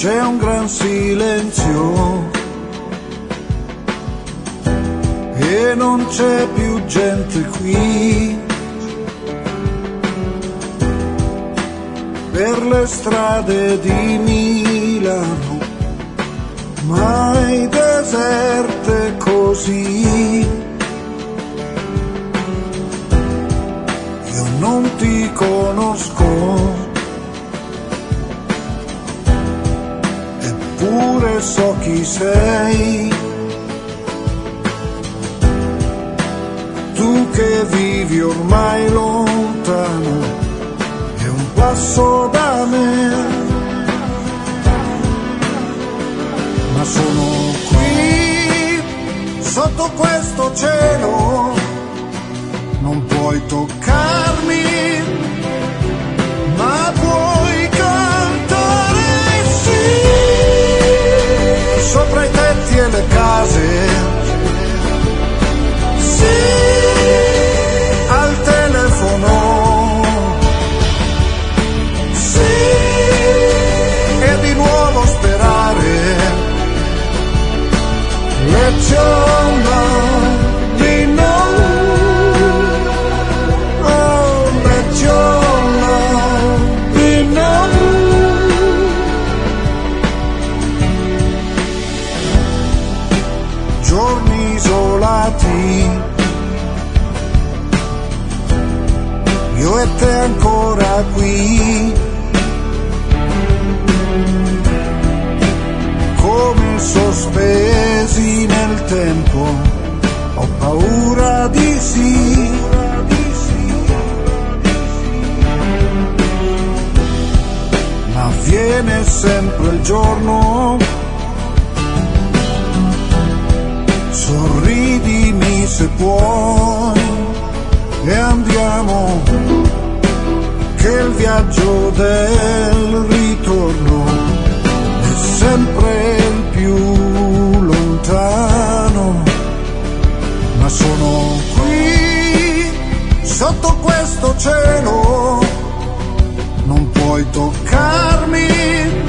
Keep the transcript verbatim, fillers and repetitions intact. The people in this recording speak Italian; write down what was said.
c'è un gran silenzio e non c'è più gente qui. Per le strade di Milano, mai deserte così. Io non ti conosco, eppure so chi sei. Tu che vivi ormai lontano e un passo da me, ma sono qui sotto questo cielo, non puoi toccarmi, ma puoi cantare sì, sopra i tetti e le case, sì, al telefono. Let your love be known. Oh, let your love be known. Giorni isolati, io e te ancora qui, come sospesi nel tempo, ho paura di sì. Ma viene sempre il giorno, sorridimi se puoi e andiamo, che il viaggio del ritorno è sempre il più lontano, ma sono qui sotto questo cielo, non puoi toccarmi,